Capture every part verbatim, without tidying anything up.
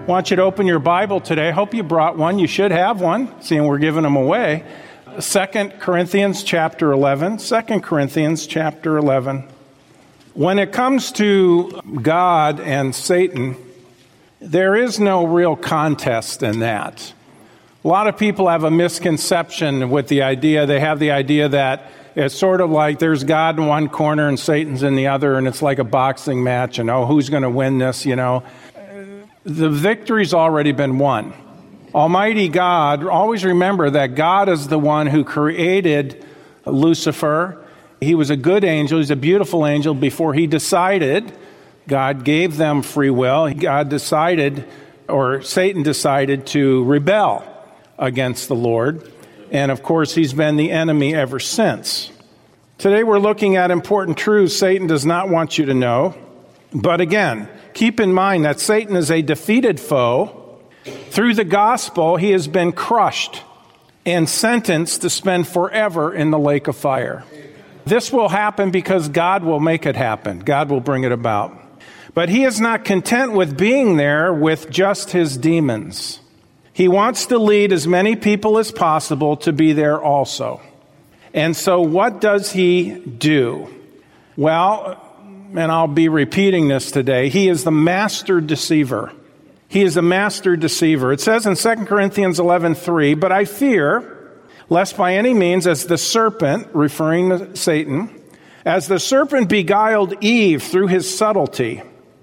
want you to open your Bible today. I hope you brought one. You should have one, seeing we're giving them away. Second Corinthians chapter eleven. Second Corinthians chapter eleven. When it comes to God and Satan, there is no real contest in that. A lot of people have a misconception with the idea. They have the idea that it's sort of like there's God in one corner and Satan's in the other, and it's like a boxing match, and oh, who's going to win this, you know? The victory's already been won. Almighty God, always remember that God is the one who created Lucifer. He was a good angel. He's a beautiful angel before he decided. God gave them free will. God decided, or Satan decided to rebel against the Lord. And of course, he's been the enemy ever since. Today we're looking at important truths Satan does not want you to know. But again, keep in mind that Satan is a defeated foe. Through the gospel, he has been crushed and sentenced to spend forever in the lake of fire. This will happen because God will make it happen. God will bring it about. But he is not content with being there with just his demons. He wants to lead as many people as possible to be there also. And so what does he do? Well, and I'll be repeating this today, he is the master deceiver. He is a master deceiver. It says in Second Corinthians eleven three, but I fear, lest by any means as the serpent, referring to Satan, as the serpent beguiled Eve through his subtlety,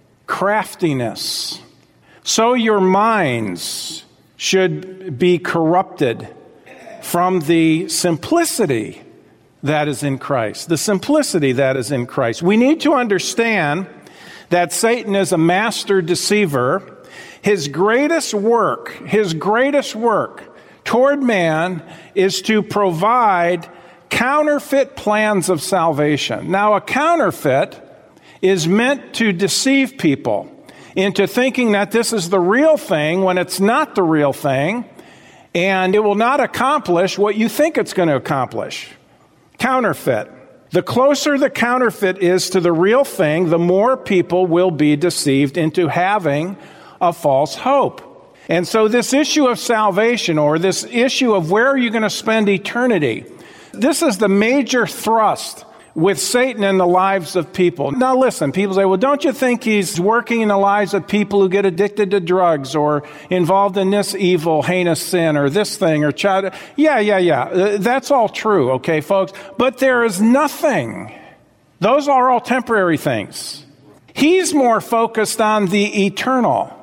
craftiness, so your minds should be corrupted from the simplicity that is in Christ. The simplicity that is in Christ. We need to understand that Satan is a master deceiver. His greatest work, his greatest work toward man is to provide counterfeit plans of salvation. Now, a counterfeit is meant to deceive people into thinking that this is the real thing when it's not the real thing, and it will not accomplish what you think it's going to accomplish. Counterfeit. The closer the counterfeit is to the real thing, the more people will be deceived into having a false hope. And so this issue of salvation, or this issue of where are you going to spend eternity, this is the major thrust with Satan in the lives of people. Now listen, people say, well, don't you think he's working in the lives of people who get addicted to drugs or involved in this evil, heinous sin or this thing or child? Yeah, yeah, yeah. That's all true, okay, folks? But there is nothing. Those are all temporary things. He's more focused on the eternal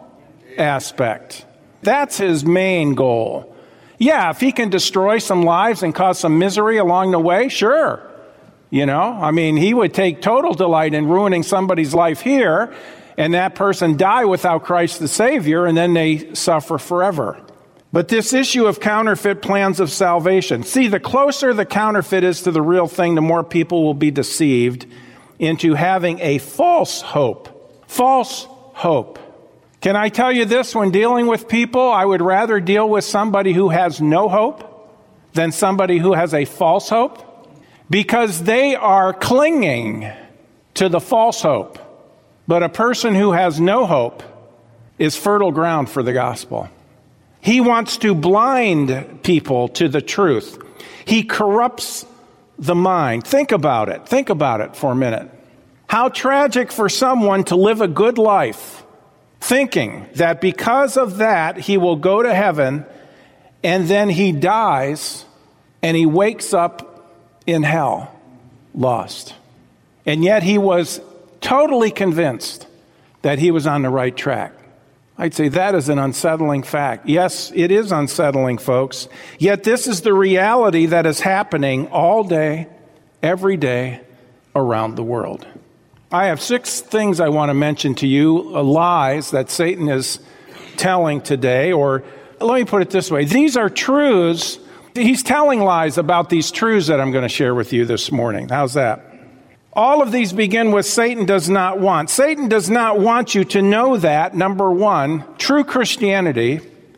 aspect. That's his main goal. Yeah, if he can destroy some lives and cause some misery along the way, sure. You know, I mean, he would take total delight in ruining somebody's life here, and that person die without Christ the Savior, and then they suffer forever. But this issue of counterfeit plans of salvation, see, the closer the counterfeit is to the real thing, the more people will be deceived into having a false hope. False hope. Can I tell you this? When dealing with people, I would rather deal with somebody who has no hope than somebody who has a false hope. Because they are clinging to the false hope. But a person who has no hope is fertile ground for the gospel. He wants to blind people to the truth. He corrupts the mind. Think about it. Think about it for a minute. How tragic for someone to live a good life thinking that because of that he will go to heaven, and then he dies and he wakes up in hell, lost. And yet he was totally convinced that he was on the right track. I'd say that is an unsettling fact. Yes, it is unsettling, folks. Yet this is the reality that is happening all day, every day, around the world. I have six things I want to mention to you, lies that Satan is telling today, or let me put it this way. These are truths. He's telling lies about these truths that I'm going to share with you this morning. How's that? All of these begin with Satan does not want. Satan does not want you to know that, number one, true Christianity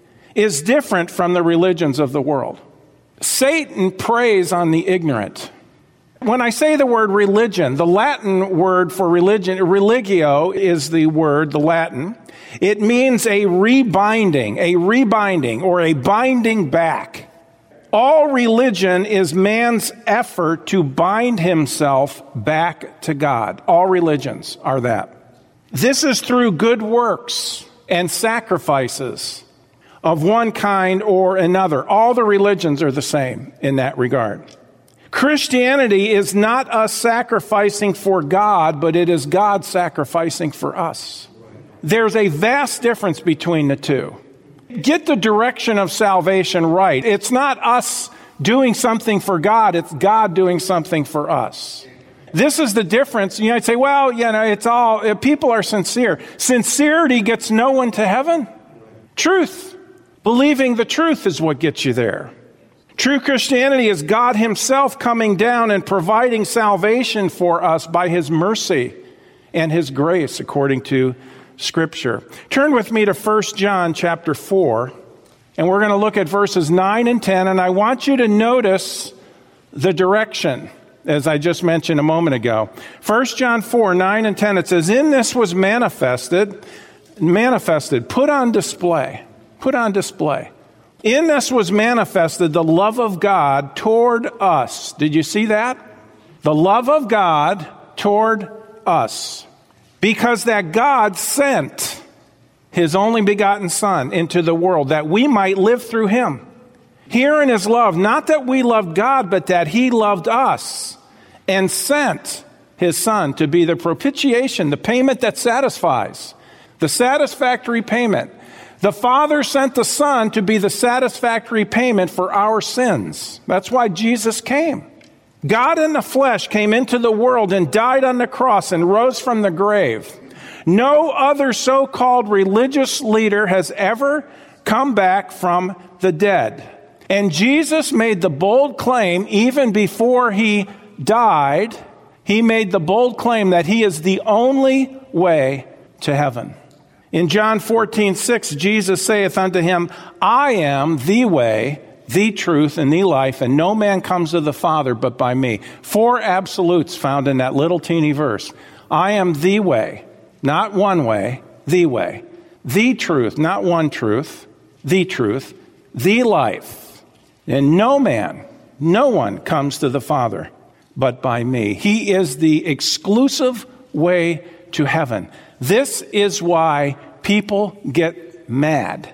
is different from the religions of the world. Satan preys on the ignorant. When I say the word religion, the Latin word for religion, religio is the word, the Latin. It means a rebinding, a rebinding, or a binding back. All religion is man's effort to bind himself back to God. All religions are that. This is through good works and sacrifices of one kind or another. All the religions are the same in that regard. Christianity is not us sacrificing for God, but it is God sacrificing for us. There's a vast difference between the two. Get the direction of salvation right. It's not us doing something for God, it's God doing something for us. This is the difference. You know, I'd say, well, you know, it's all, people are sincere. Sincerity gets no one to heaven. Truth. Believing the truth is what gets you there. True Christianity is God himself coming down and providing salvation for us by his mercy and his grace, according to Scripture. Turn with me to First John chapter four, and we're going to look at verses nine and ten, and I want you to notice the direction, as I just mentioned a moment ago. First John four, nine and ten, it says, "In this was manifested, manifested, put on display, put on display. In this was manifested the love of God toward us." Did you see that? The love of God toward us. Because that God sent his only begotten Son into the world that we might live through him. Herein is love, not that we loved God, but that he loved us and sent his Son to be the propitiation, the payment that satisfies, the satisfactory payment. The Father sent the Son to be the satisfactory payment for our sins. That's why Jesus came. God in the flesh came into the world and died on the cross and rose from the grave. No other so-called religious leader has ever come back from the dead. And Jesus made the bold claim, even before he died, he made the bold claim that he is the only way to heaven. In John fourteen six, Jesus saith unto him, "I am the way, the truth, and the life, and no man comes to the Father but by me." Four absolutes found in that little teeny verse. I am the way, not one way, the way. The truth, not one truth, the truth, the life. And no man, no one comes to the Father but by me. He is the exclusive way to heaven. This is why people get mad.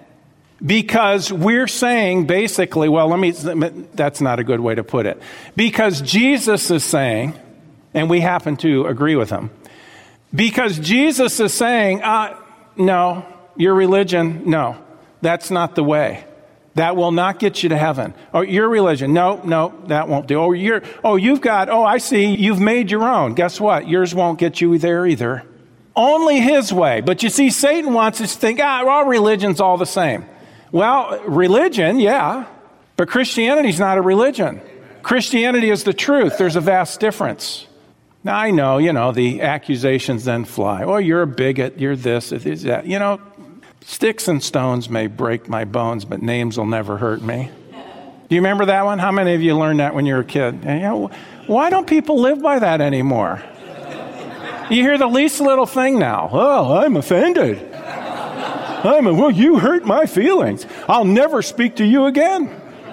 Because we're saying basically, well, let me, that's not a good way to put it. Because Jesus is saying, and we happen to agree with him, because Jesus is saying, uh, no, your religion, no, that's not the way. That will not get you to heaven. Or your religion, no, no, that won't do. Oh, you're, oh, you've got, oh, I see, you've made your own. Guess what? Yours won't get you there either. Only his way. But you see, Satan wants us to think, ah, all religion's all the same. Well, religion, yeah, but Christianity's not a religion. Christianity is the truth. There's a vast difference. Now, I know, you know, the accusations then fly. Oh, you're a bigot, you're this, it's that. You know, sticks and stones may break my bones, but names will never hurt me. Do you remember that one? How many of you learned that when you were a kid? And, you know, why don't people live by that anymore? You hear the least little thing now. Oh, I'm offended. I'm a, well, you hurt my feelings. I'll never speak to you again.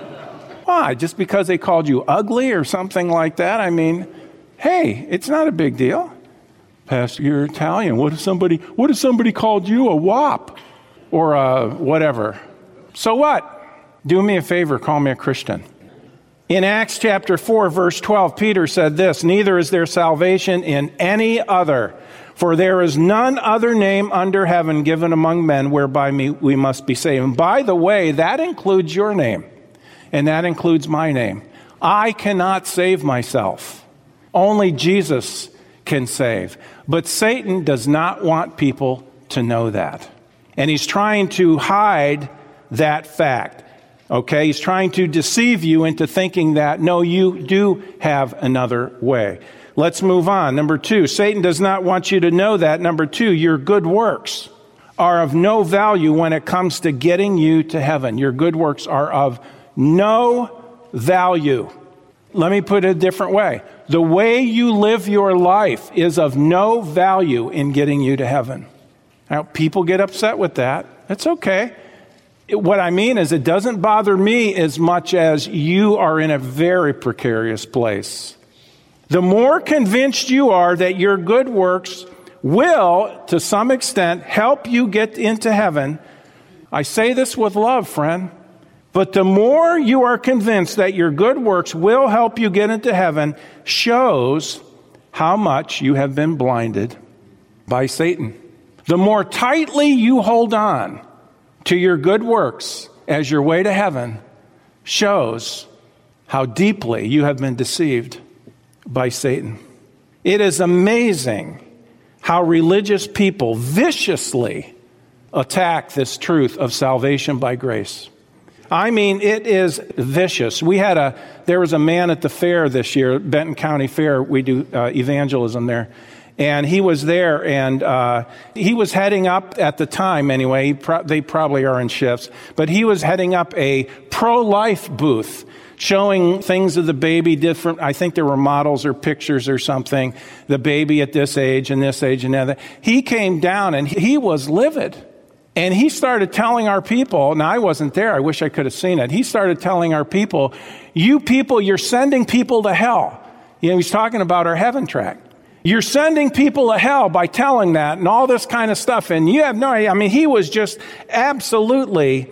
Why? Just because they called you ugly or something like that? I mean, hey, it's not a big deal. Pastor, you're Italian. What if somebody, what if somebody called you a wop or a whatever? So what? Do me a favor, call me a Christian. In Acts chapter four, verse twelve, Peter said this, "Neither is there salvation in any other, for there is none other name under heaven given among men whereby we must be saved." And by the way, that includes your name, and that includes my name. I cannot save myself. Only Jesus can save. But Satan does not want people to know that. And he's trying to hide that fact. Okay, he's trying to deceive you into thinking that, no, you do have another way. Let's move on. Number two, Satan does not want you to know that. Number two, your good works are of no value when it comes to getting you to heaven. Your good works are of no value. Let me put it a different way. the way you live your life is of no value in getting you to heaven. Now, people get upset with that. That's okay. What I mean is it doesn't bother me as much as you are in a very precarious place. The more convinced you are that your good works will, to some extent, help you get into heaven, I say this with love, friend, but the more you are convinced that your good works will help you get into heaven shows how much you have been blinded by Satan. The more tightly you hold on to your good works as your way to heaven shows how deeply you have been deceived by Satan. It is amazing how religious people viciously attack this truth of salvation by grace. I mean, it is vicious. We had a, there was a man at the fair this year, Benton County Fair. We do uh, evangelism there. And he was there, and uh, he was heading up, at the time anyway, pro- they probably are in shifts, but he was heading up a pro-life booth, showing things of the baby, different, I think there were models or pictures or something, the baby at this age and this age and that. He came down, and he was livid. And he started telling our people, now I wasn't there, I wish I could have seen it. He started telling our people, you people, you're sending people to hell. You know, he's talking about our heaven track. You're sending people to hell by telling that and all this kind of stuff. And you have no idea. I mean, he was just absolutely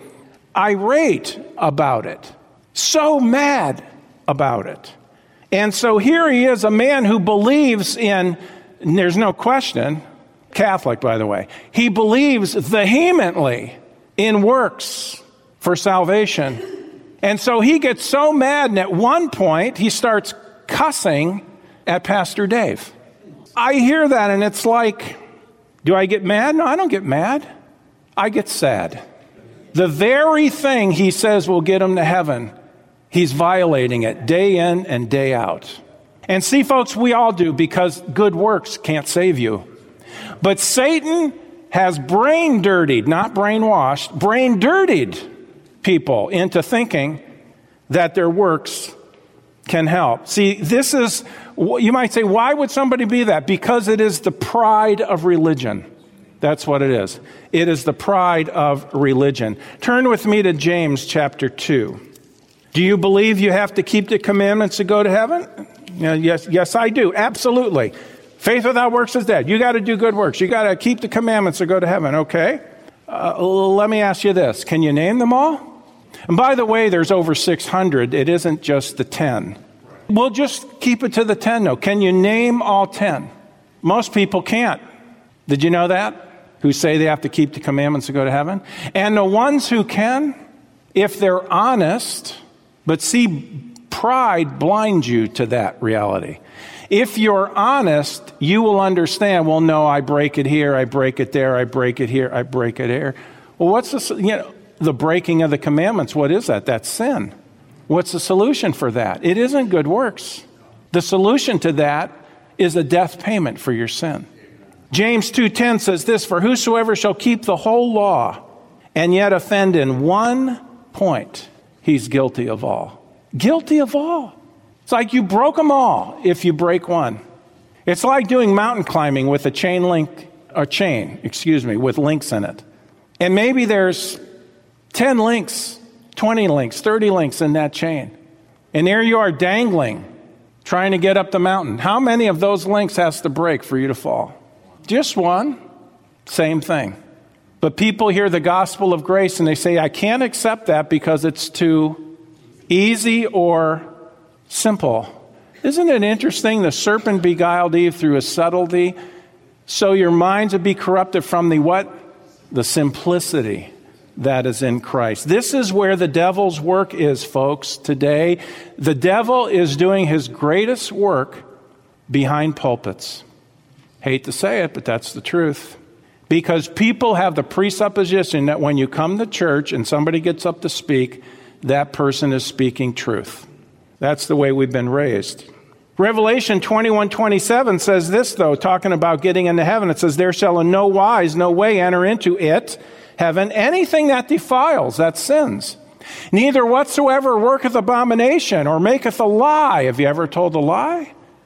irate about it. So mad about it. And so here he is, a man who believes in, and there's no question, Catholic, by the way. He believes vehemently in works for salvation. And so he gets so mad, and at one point, he starts cussing at Pastor Dave. I hear that, and it's like, do I get mad? No, I don't get mad. I get sad. The very thing he says will get him to heaven, he's violating it day in and day out. And see, folks, we all do, because good works can't save you. But Satan has brain dirtied, not brainwashed, brain dirtied people into thinking that their works can help. See, this is, you might say, why would somebody be that? Because it is the pride of religion. That's what it is. It is the pride of religion. Turn with me to James chapter two. Do you believe you have to keep the commandments to go to heaven? Yeah, yes, yes, I do. Absolutely. Faith without works is dead. You got to do good works. You got to keep the commandments to go to heaven. Okay. Uh, let me ask you this. Can you name them all? And by the way, there's over six hundred. It isn't just the ten. We'll just keep it to the ten, though. Can you name all ten? Most people can't. Did you know that? Who say they have to keep the commandments to go to heaven? And the ones who can, if they're honest, but see, pride blinds you to that reality. If you're honest, you will understand, well, no, I break it here, I break it there, I break it here, I break it here. Well, what's the, you know, the breaking of the commandments? What is that? That's sin. What's the solution for that? It isn't good works. The solution to that is a death payment for your sin. James two ten says this, for whosoever shall keep the whole law and yet offend in one point, he's guilty of all. Guilty of all. It's like you broke them all if you break one. It's like doing mountain climbing with a chain link, a chain, excuse me, with links in it. And maybe there's ten links, twenty links, thirty links in that chain. And there you are dangling, trying to get up the mountain. How many of those links has to break for you to fall? Just one. Same thing. But people hear the gospel of grace and they say, I can't accept that because it's too easy or simple. Isn't it interesting? The serpent beguiled Eve through his subtlety, so your minds would be corrupted from the what? The simplicity that is in Christ. This is where the devil's work is, folks, today. The devil is doing his greatest work behind pulpits. Hate to say it, but that's the truth. Because people have the presupposition that when you come to church and somebody gets up to speak, that person is speaking truth. That's the way we've been raised. Revelation twenty-one twenty-seven says this, though, talking about getting into heaven. It says, there shall in no wise, no way enter into it, heaven, anything that defiles, that sins. Neither whatsoever worketh abomination or maketh a lie. Have you ever told a lie?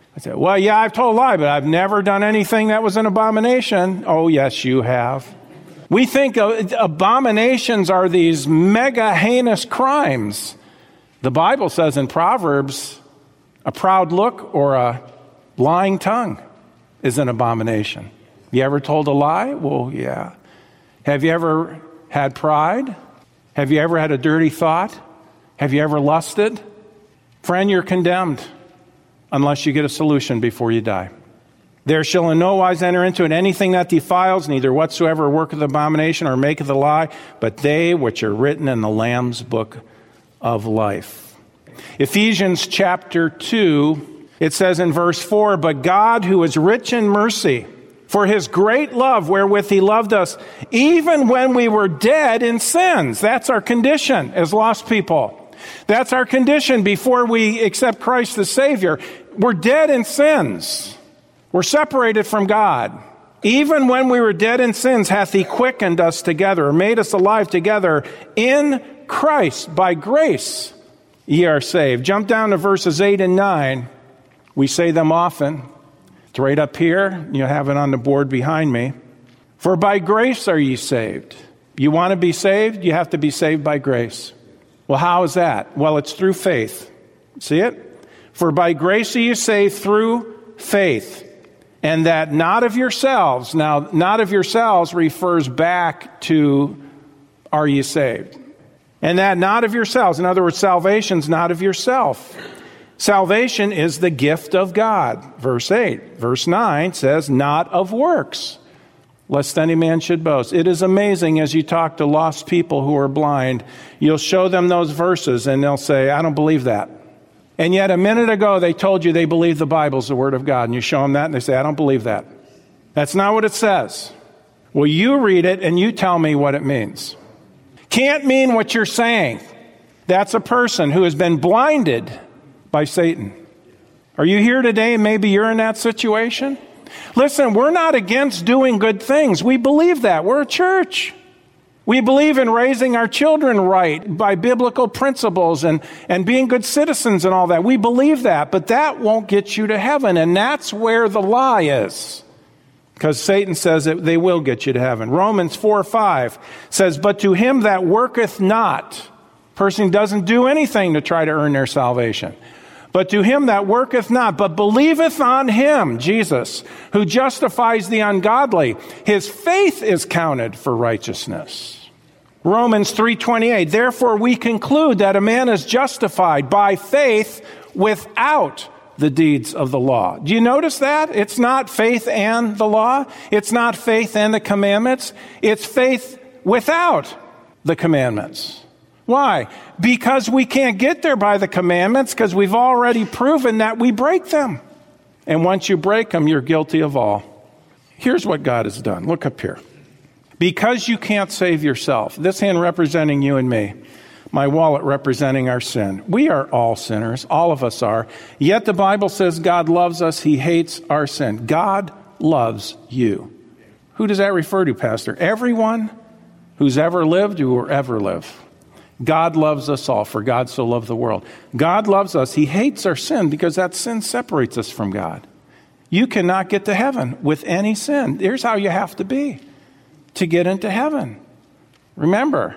I said, well, yeah, I've told a lie, but I've never done anything that was an abomination. Oh, yes, you have. We think abominations are these mega heinous crimes. The Bible says in Proverbs, a proud look or a lying tongue is an abomination. You ever told a lie? Well, yeah. Have you ever had pride? Have you ever had a dirty thought? Have you ever lusted? Friend, you're condemned unless you get a solution before you die. There shall in no wise enter into it anything that defiles, neither whatsoever worketh abomination or maketh a lie, but they which are written in the Lamb's book of life. Ephesians chapter two, it says in verse four, but God, who is rich in mercy, for his great love wherewith he loved us, even when we were dead in sins. That's our condition as lost people. That's our condition before we accept Christ the Savior. We're dead in sins. We're separated from God. Even when we were dead in sins, hath he quickened us together, or made us alive together in Christ. By grace ye are saved. Jump down to verses eight and nine. We say them often. It's right up here. You have it on the board behind me. For by grace are ye saved. You want to be saved? You have to be saved by grace. Well, how is that? Well, it's through faith. See it? For by grace are you saved through faith. And that not of yourselves. Now, not of yourselves refers back to, are you saved? And that not of yourselves. In other words, salvation's not of yourself. Salvation is the gift of God. Verse eight. Verse nine says, not of works, lest any man should boast. It is amazing as you talk to lost people who are blind, you'll show them those verses and they'll say, I don't believe that. And yet a minute ago, they told you they believe the Bible's the Word of God. And you show them that, and they say, I don't believe that. That's not what it says. Well, you read it, and you tell me what it means. Can't mean what you're saying. That's a person who has been blinded by Satan. Are you here today, and maybe you're in that situation? Listen, we're not against doing good things. We believe that. We're a church. We believe in raising our children right by biblical principles and, and being good citizens and all that. We believe that, but that won't get you to heaven, and that's where the lie is. Because Satan says that they will get you to heaven. Romans four five says, but to him that worketh not, person doesn't do anything to try to earn their salvation. But to him that worketh not, but believeth on him, Jesus, who justifies the ungodly, his faith is counted for righteousness. Romans three twenty-eight, therefore we conclude that a man is justified by faith without the deeds of the law. Do you notice that? It's not faith and the law. It's not faith and the commandments. It's faith without the commandments. Why? Because we can't get there by the commandments, because we've already proven that we break them. And once you break them, you're guilty of all. Here's what God has done. Look up here. Because you can't save yourself, this hand representing you and me, my wallet representing our sin. We are all sinners. All of us are. Yet the Bible says God loves us. He hates our sin. God loves you. Who does that refer to, Pastor? Everyone who's ever lived or will ever live. God loves us all, for God so loved the world. God loves us. He hates our sin because that sin separates us from God. You cannot get to heaven with any sin. Here's how you have to be to get into heaven. Remember,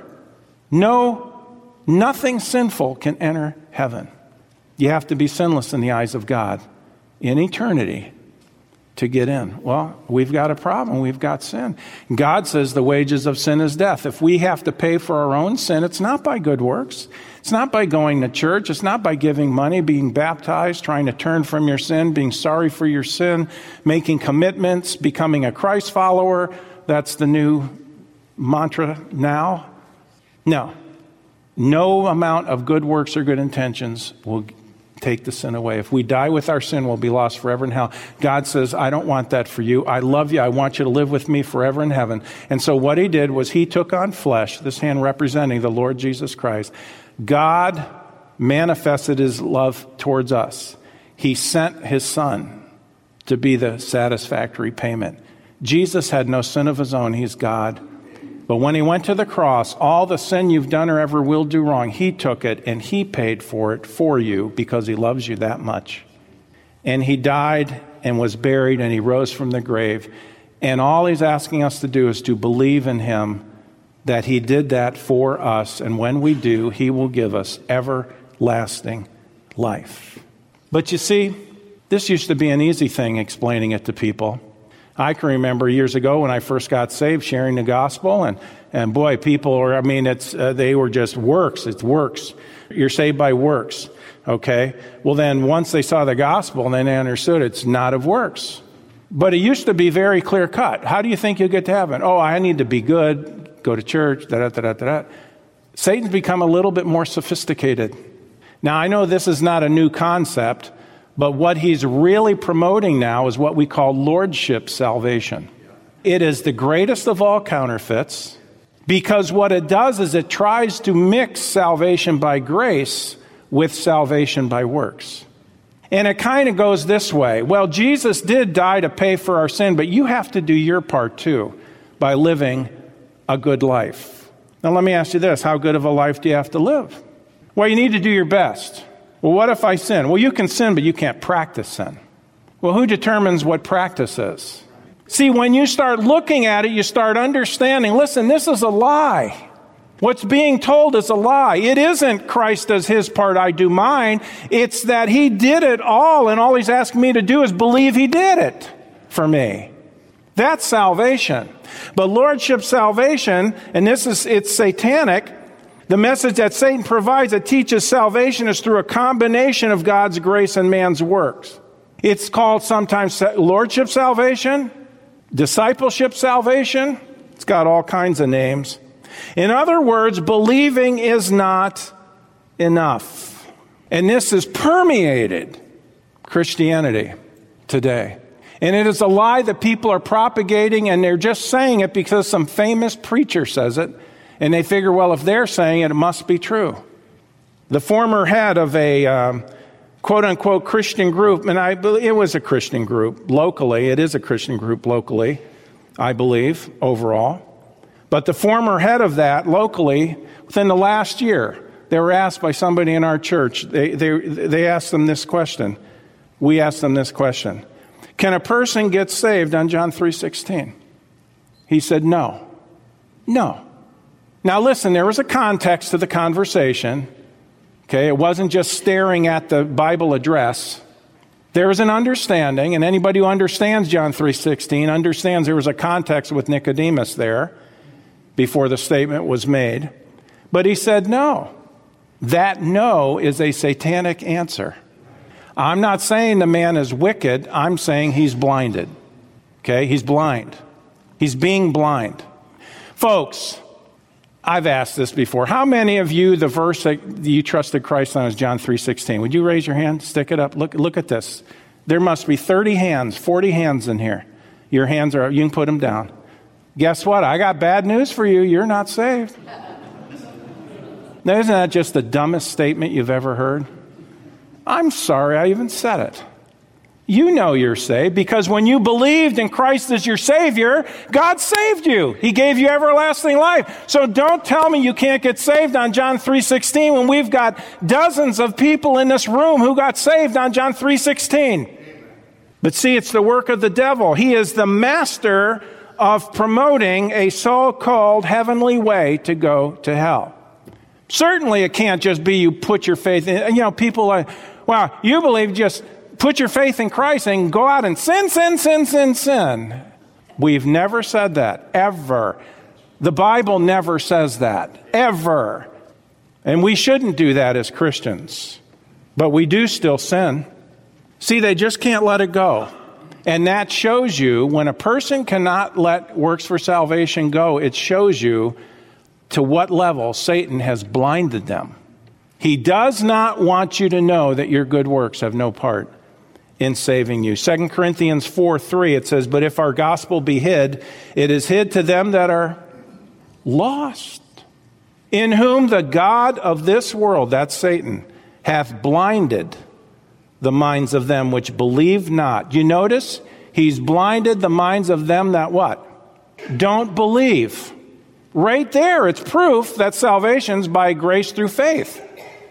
no, nothing sinful can enter heaven. You have to be sinless in the eyes of God in eternity to get in. Well, we've got a problem. We've got sin. God says the wages of sin is death. If we have to pay for our own sin, it's not by good works. It's not by going to church. It's not by giving money, being baptized, trying to turn from your sin, being sorry for your sin, making commitments, becoming a Christ follower. That's the new mantra now. No. No amount of good works or good intentions will take the sin away. If we die with our sin, we'll be lost forever in hell. God says, I don't want that for you. I love you. I want you to live with me forever in heaven. And so what he did was he took on flesh, this hand representing the Lord Jesus Christ. God manifested his love towards us. He sent his son to be the satisfactory payment. Jesus had no sin of his own. He's God. But when he went to the cross, all the sin you've done or ever will do wrong, he took it and he paid for it for you because he loves you that much. And he died and was buried, and he rose from the grave. And all he's asking us to do is to believe in him, that he did that for us. And when we do, he will give us everlasting life. But you see, this used to be an easy thing explaining it to people. I can remember years ago when I first got saved, sharing the gospel, and, and boy, people were, I mean, it's uh, they were just works. It's works. You're saved by works, okay? Well, then once they saw the gospel, then they understood it's not of works. But it used to be very clear cut. How do you think you'll get to heaven? Oh, I need to be good, go to church, da-da-da-da-da. Satan's become a little bit more sophisticated. Now, I know this is not a new concept, but what he's really promoting now is what we call lordship salvation. It is the greatest of all counterfeits, because what it does is it tries to mix salvation by grace with salvation by works. And it kind of goes this way. Well, Jesus did die to pay for our sin, but you have to do your part too by living a good life. Now, let me ask you this. How good of a life do you have to live? Well, you need to do your best. Well, what if I sin? Well, you can sin, but you can't practice sin. Well, who determines what practice is? See, when you start looking at it, you start understanding, listen, this is a lie. What's being told is a lie. It isn't Christ does his part, I do mine. It's that he did it all, and all he's asking me to do is believe he did it for me. That's salvation. But lordship salvation, and this is, it's satanic. The message that Satan provides that teaches salvation is through a combination of God's grace and man's works. It's called sometimes lordship salvation, discipleship salvation. It's got all kinds of names. In other words, believing is not enough. And this has permeated Christianity today. And it is a lie that people are propagating, and they're just saying it because some famous preacher says it. And they figure, well, if they're saying it, it must be true. The former head of a um, quote-unquote Christian group, and I believe it was a Christian group locally. It is a Christian group locally, I believe, overall. But the former head of that locally, within the last year, they were asked by somebody in our church, they, they, they asked them this question. We asked them this question. Can a person get saved on John three sixteen? He said, no. No. Now listen, there was a context to the conversation. Okay, it wasn't just staring at the Bible address. There was an understanding, and anybody who understands John three sixteen understands there was a context with Nicodemus there before the statement was made. But he said no. That no is a satanic answer. I'm not saying the man is wicked. I'm saying he's blinded. Okay, he's blind. He's being blind. Folks, I've asked this before. How many of you, the verse that you trusted Christ on is John three sixteen? Would you raise your hand? Stick it up. Look, look at this. There must be thirty hands, forty hands in here. Your hands are up. You can put them down. Guess what? I got bad news for you. You're not saved. Now, isn't that just the dumbest statement you've ever heard? I'm sorry I even said it. You know you're saved because when you believed in Christ as your Savior, God saved you. He gave you everlasting life. So don't tell me you can't get saved on John three sixteen when we've got dozens of people in this room who got saved on John three sixteen. But see, it's the work of the devil. He is the master of promoting a so-called heavenly way to go to hell. Certainly it can't just be you put your faith in, you know, people are, wow, you believe just put your faith in Christ and go out and sin, sin, sin, sin, sin. We've never said that, ever. The Bible never says that, ever. And we shouldn't do that as Christians. But we do still sin. See, they just can't let it go. And that shows you, when a person cannot let works for salvation go, it shows you to what level Satan has blinded them. He does not want you to know that your good works have no part in saving you. Second Corinthians four three, it says, but if our gospel be hid, it is hid to them that are lost, in whom the God of this world, that's Satan, hath blinded the minds of them which believe not. You notice? He's blinded the minds of them that what? Don't believe. Right there, it's proof that salvation's by grace through faith.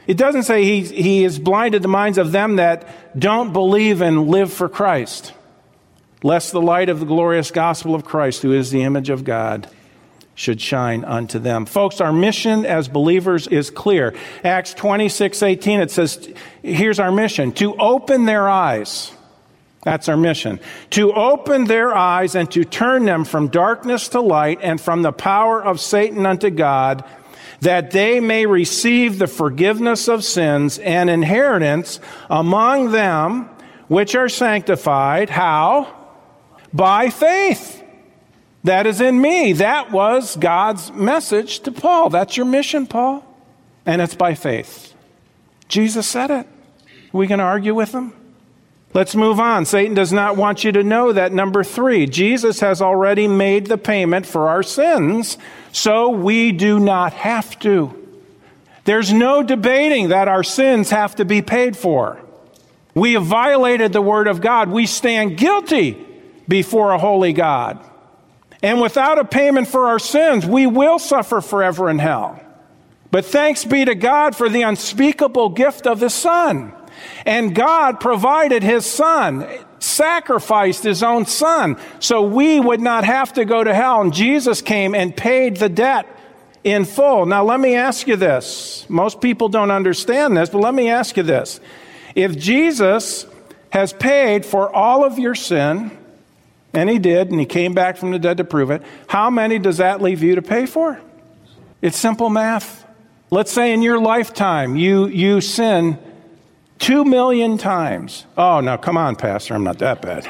It doesn't say he, he has blinded the minds of them that don't believe and live for Christ, lest the light of the glorious gospel of Christ, who is the image of God, should shine unto them. Folks, our mission as believers is clear. Acts twenty-six eighteen, it says, here's our mission, to open their eyes. That's our mission. To open their eyes and to turn them from darkness to light and from the power of Satan unto God, that they may receive the forgiveness of sins and inheritance among them which are sanctified. How? By faith. That is in me. That was God's message to Paul. That's your mission, Paul. And it's by faith. Jesus said it. Are we going to argue with him? Let's move on. Satan does not want you to know that. Number three, Jesus has already made the payment for our sins, so we do not have to. There's no debating that our sins have to be paid for. We have violated the word of God. We stand guilty before a holy God. And without a payment for our sins, we will suffer forever in hell. But thanks be to God for the unspeakable gift of His Son. And God provided His Son, sacrificed His own Son, so we would not have to go to hell. And Jesus came and paid the debt in full. Now let me ask you this. Most people don't understand this, but let me ask you this. If Jesus has paid for all of your sin, and He did, and He came back from the dead to prove it, how many does that leave you to pay for? It's simple math. Let's say in your lifetime you, you sin two million times. Oh, now come on, Pastor, I'm not that bad.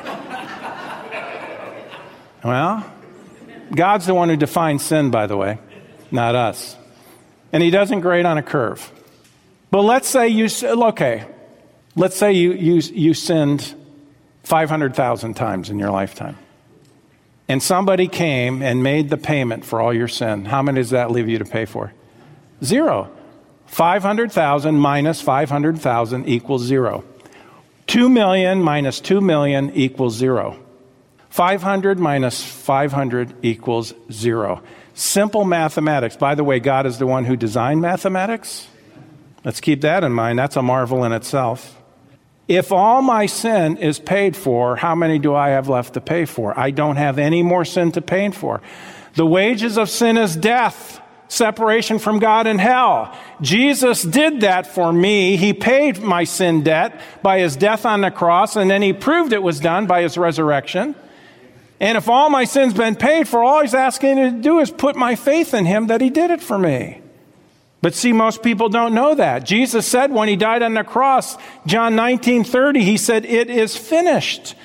Well, God's the one who defines sin, by the way, not us. And He doesn't grade on a curve. But let's say you, okay, let's say you, you, you sinned five hundred thousand times in your lifetime. And somebody came and made the payment for all your sin. How many does that leave you to pay for? Zero. five hundred thousand minus five hundred thousand equals zero. two million minus two million equals zero. five hundred minus five hundred equals zero. Simple mathematics. By the way, God is the one who designed mathematics. Let's keep that in mind. That's a marvel in itself. If all my sin is paid for, how many do I have left to pay for? I don't have any more sin to pay for. The wages of sin is death, separation from God and hell. Jesus did that for me. He paid my sin debt by His death on the cross, and then He proved it was done by His resurrection. And if all my sin's been paid for, all He's asking me to do is put my faith in Him that He did it for me. But see, most people don't know that. Jesus said when He died on the cross, John nineteen thirty, He said, it is finished.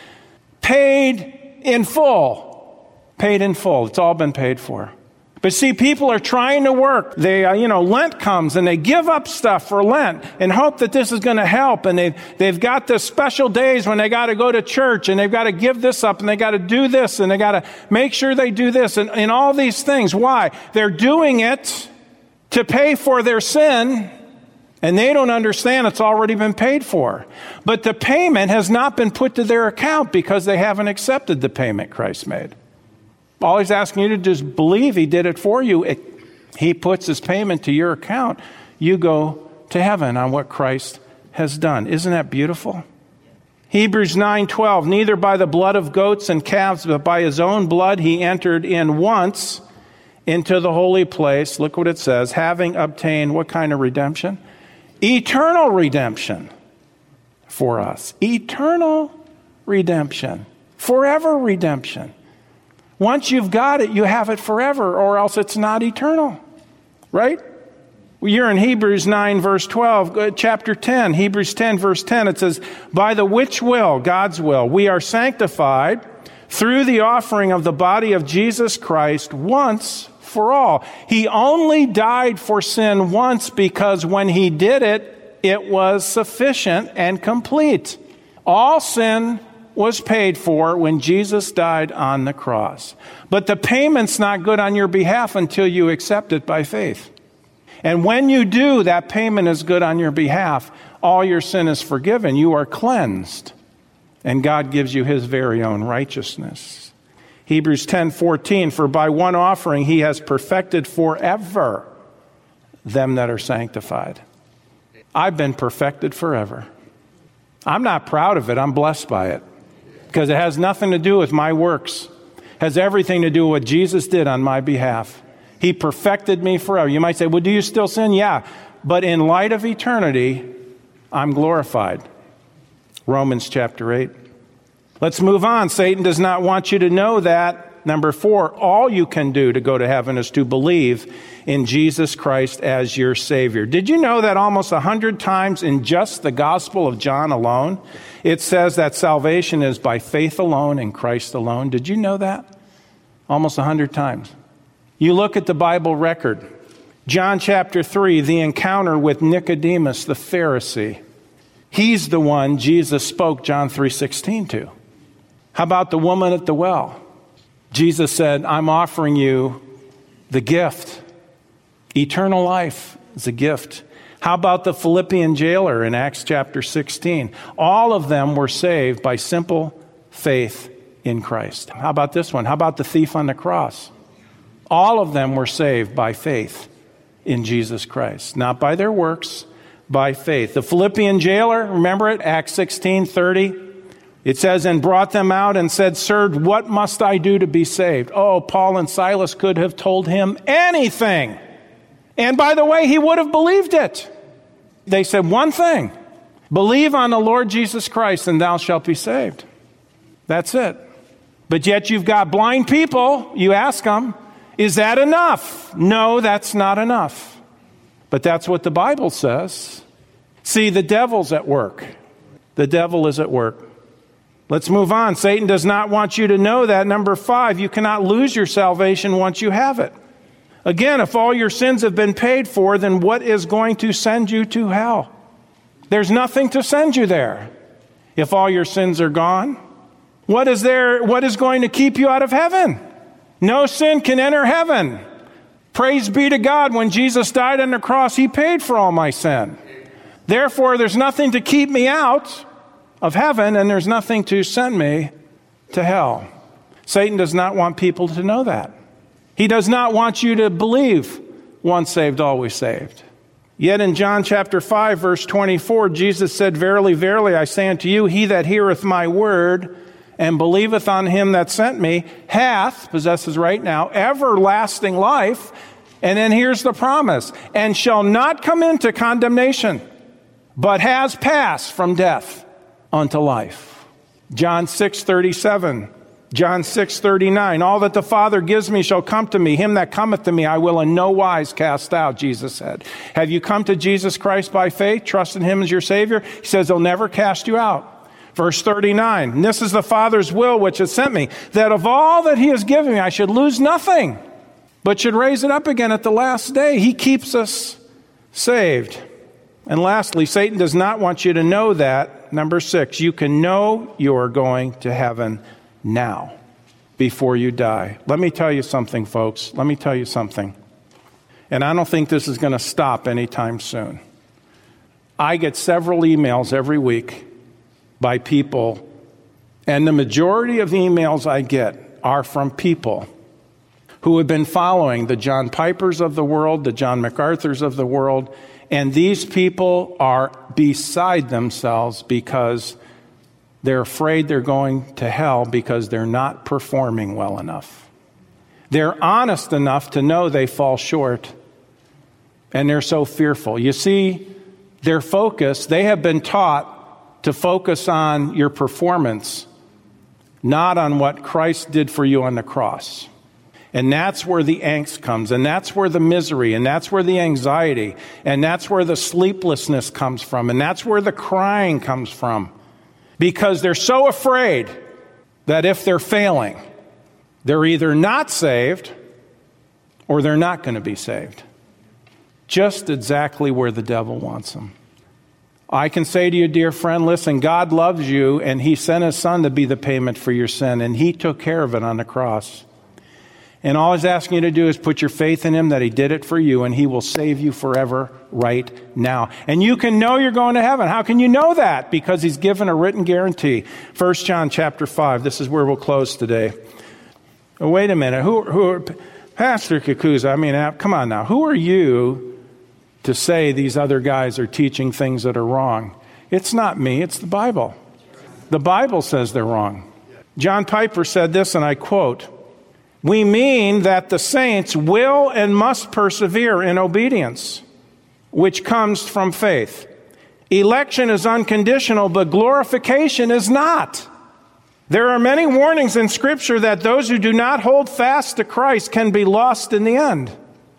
Paid in full. Paid in full. It's all been paid for. But see, people are trying to work. They, uh, you know, Lent comes and they give up stuff for Lent and hope that this is going to help. And they've, they've got the special days when they got to go to church and they've got to give this up and they got to do this and they got to make sure they do this and, and all these things. Why? They're doing it to pay for their sin, and they don't understand it's already been paid for. But the payment has not been put to their account because they haven't accepted the payment Christ made. All He's asking you to do is believe He did it for you. It, he puts His payment to your account. You go to heaven on what Christ has done. Isn't that beautiful? Hebrews nine twelve, neither by the blood of goats and calves, but by His own blood He entered in once into the holy place. Look what it says, having obtained what kind of redemption? Eternal redemption for us. Eternal redemption. Forever redemption. Once you've got it, you have it forever, or else it's not eternal. Right? You're in Hebrews nine, verse twelve, chapter ten, Hebrews ten, verse ten. It says, by the which will, God's will, we are sanctified through the offering of the body of Jesus Christ once for all. He only died for sin once because when He did it, it was sufficient and complete. All sin was paid for when Jesus died on the cross. But the payment's not good on your behalf until you accept it by faith. And when you do, that payment is good on your behalf. All your sin is forgiven. You are cleansed. And God gives you His very own righteousness. Hebrews ten fourteen, for by one offering He has perfected forever them that are sanctified. I've been perfected forever. I'm not proud of it. I'm blessed by it because it has nothing to do with my works. It has everything to do with what Jesus did on my behalf. He perfected me forever. You might say, well, do you still sin? Yeah. But in light of eternity, I'm glorified. Romans chapter eight. Let's move on. Satan does not want you to know that. Number four, all you can do to go to heaven is to believe in Jesus Christ as your Savior. Did you know that almost a hundred times in just the Gospel of John alone, it says that salvation is by faith alone in Christ alone? Did you know that? Almost a hundred times. You look at the Bible record. John chapter three, the encounter with Nicodemus, the Pharisee. He's the one Jesus spoke John three sixteen to. How about the woman at the well? Jesus said, I'm offering you the gift. Eternal life is a gift. How about the Philippian jailer in Acts chapter sixteen? All of them were saved by simple faith in Christ. How about this one? How about the thief on the cross? All of them were saved by faith in Jesus Christ. Not by their works, by faith. The Philippian jailer, remember it? Acts sixteen thirty. It says, and brought them out and said, Sir, what must I do to be saved? Oh, Paul and Silas could have told him anything. And by the way, he would have believed it. They said one thing, believe on the Lord Jesus Christ and thou shalt be saved. That's it. But yet you've got blind people. You ask them, is that enough? No, that's not enough. But that's what the Bible says. See, the devil's at work. The devil is at work. Let's move on. Satan does not want you to know that. Number five, you cannot lose your salvation once you have it. Again, if all your sins have been paid for, then what is going to send you to hell? There's nothing to send you there. If all your sins are gone, what is there? What is going to keep you out of heaven? No sin can enter heaven. Praise be to God. When Jesus died on the cross, he paid for all my sin. Therefore, there's nothing to keep me out of heaven, and there's nothing to send me to hell. Satan does not want people to know that. He does not want you to believe once saved, always saved. Yet in John chapter five, verse twenty-four, Jesus said, Verily, verily, I say unto you, he that heareth my word and believeth on him that sent me hath, possesses right now, everlasting life. And then here's the promise, and shall not come into condemnation, but has passed from death unto life. John six thirty-seven, John six thirty-nine, all that the Father gives me shall come to me. Him that cometh to me I will in no wise cast out, Jesus said. Have you come to Jesus Christ by faith, trust in him as your Savior? He says he'll never cast you out. Verse thirty-nine, and this is the Father's will which has sent me, that of all that he has given me I should lose nothing, but should raise it up again at the last day. He keeps us saved. And lastly, Satan does not want you to know that. Number six, you can know you're going to heaven now before you die. Let me tell you something, folks. Let me tell you something. And I don't think this is going to stop anytime soon. I get several emails every week by people, and the majority of the emails I get are from people who have been following the John Pipers of the world, the John MacArthurs of the world, and these people are beside themselves because they're afraid they're going to hell because they're not performing well enough. They're honest enough to know they fall short, and they're so fearful. You see, their focus, they have been taught to focus on your performance, not on what Christ did for you on the cross. And that's where the angst comes, and that's where the misery, and that's where the anxiety, and that's where the sleeplessness comes from, and that's where the crying comes from. Because they're so afraid that if they're failing, they're either not saved or they're not going to be saved. Just exactly where the devil wants them. I can say to you, dear friend, listen, God loves you, and he sent his son to be the payment for your sin, and he took care of it on the cross. And all he's asking you to do is put your faith in him that he did it for you, and he will save you forever right now. And you can know you're going to heaven. How can you know that? Because he's given a written guarantee. First John chapter five. This is where we'll close today. Oh, wait a minute. Who, who, Pastor Kakuza, I mean, come on now. Who are you to to say these other guys are teaching things that are wrong. It's not me, it's the Bible. The Bible says they're wrong. John Piper said this, and I quote, "We mean that the saints will and must persevere in obedience, which comes from faith. Election is unconditional, but glorification is not. There are many warnings in Scripture that those who do not hold fast to Christ can be lost in the end."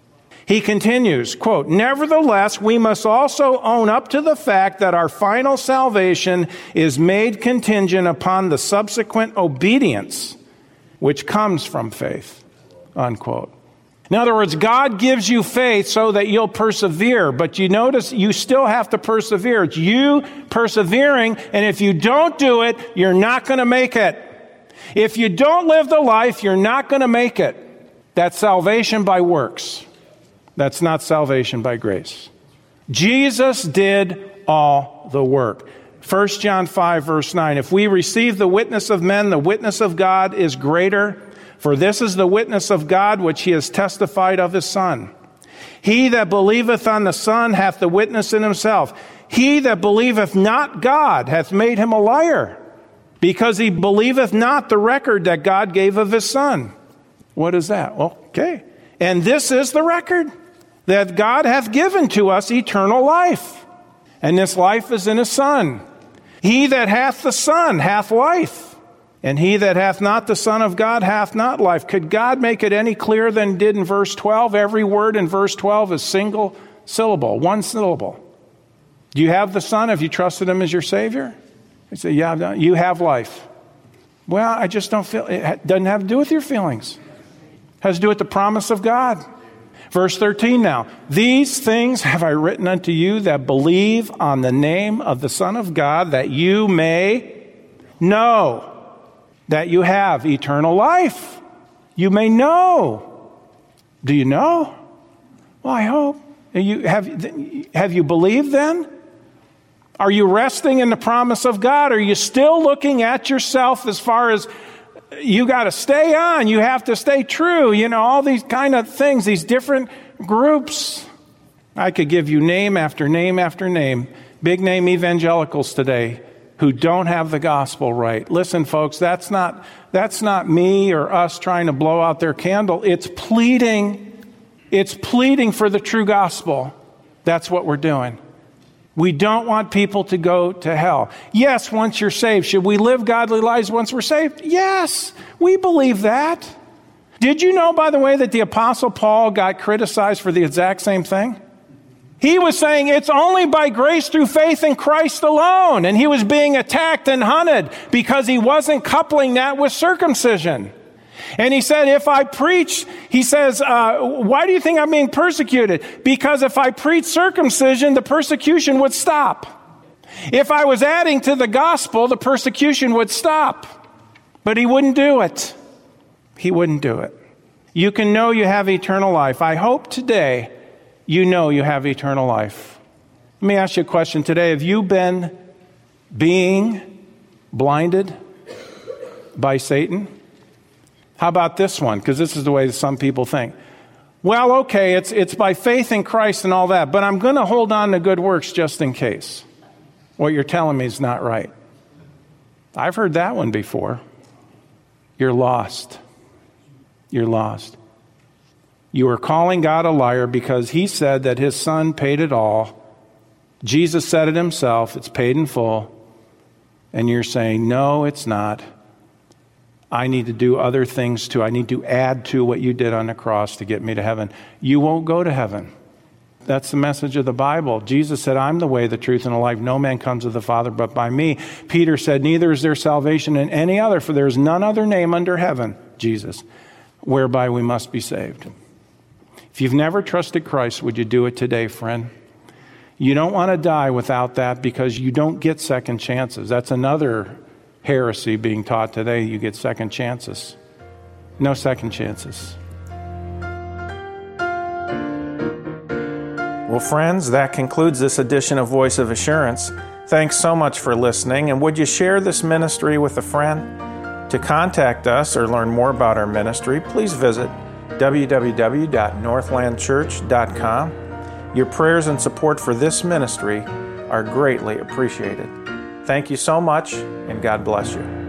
He continues, quote, "Nevertheless, we must also own up to the fact that our final salvation is made contingent upon the subsequent obedience, which comes from faith," unquote. In other words, God gives you faith so that you'll persevere, but you notice you still have to persevere. It's you persevering, and if you don't do it, you're not going to make it. If you don't live the life, you're not going to make it. That's salvation by works. That's not salvation by grace. Jesus did all the work. First John five, verse nine, "If we receive the witness of men, the witness of God is greater. For this is the witness of God which he has testified of his Son. He that believeth on the Son hath the witness in himself. He that believeth not God hath made him a liar, because he believeth not the record that God gave of his Son." What is that? Well, okay. "And this is the record, that God hath given to us eternal life, and this life is in his Son. He that hath the Son hath life. And he that hath not the Son of God hath not life." Could God make it any clearer than he did in verse twelve? Every word in verse twelve is single syllable, one syllable. Do you have the Son? Have you trusted him as your Savior? You say, yeah, you have life. Well, I just don't feel, it doesn't have to do with your feelings. It has to do with the promise of God. Verse thirteen now, "These things have I written unto you that believe on the name of the Son of God, that you may know that you have eternal life." You may know. Do you know? Well, I hope. You, have, have you believed then? Are you resting in the promise of God? Are you still looking at yourself as far as you got to stay on, you have to stay true, you know, all these kind of things, these different groups? I could give you name after name after name, big name evangelicals today who don't have the gospel right. Listen, folks, that's not that's not me or us trying to blow out their candle. It's pleading. It's pleading for the true gospel. That's what we're doing. We don't want people to go to hell. Yes, once you're saved. Should we live godly lives once we're saved? Yes, we believe that. Did you know, by the way, that the Apostle Paul got criticized for the exact same thing? He was saying it's only by grace through faith in Christ alone. And he was being attacked and hunted because he wasn't coupling that with circumcision. And he said, if I preach, he says, uh, why do you think I'm being persecuted? Because if I preach circumcision, the persecution would stop. If I was adding to the gospel, the persecution would stop. But he wouldn't do it. He wouldn't do it. You can know you have eternal life. I hope today you know you have eternal life. Let me ask you a question today. Have you been being blinded by Satan? How about this one? Because this is the way some people think. Well, okay, it's it's by faith in Christ and all that, but I'm going to hold on to good works just in case. What you're telling me is not right. I've heard that one before. You're lost. You're lost. You are calling God a liar because he said that his Son paid it all. Jesus said it himself. It's paid in full. And you're saying, no, it's not. I need to do other things too. I need to add to what you did on the cross to get me to heaven. You won't go to heaven. That's the message of the Bible. Jesus said, I'm the way, the truth, and the life. No man comes to the Father but by me. Peter said, neither is there salvation in any other, for there is none other name under heaven, Jesus, whereby we must be saved. If you've never trusted Christ, would you do it today, friend? You don't want to die without that because you don't get second chances. That's another heresy being taught today. You get second chances. No second chances. Well, friends, that concludes this edition of Voice of Assurance. Thanks so much for listening. And would you share this ministry with a friend? To contact us or learn more about our ministry, please visit w w w dot northland church dot com. Your prayers and support for this ministry are greatly appreciated. Thank you so much, and God bless you.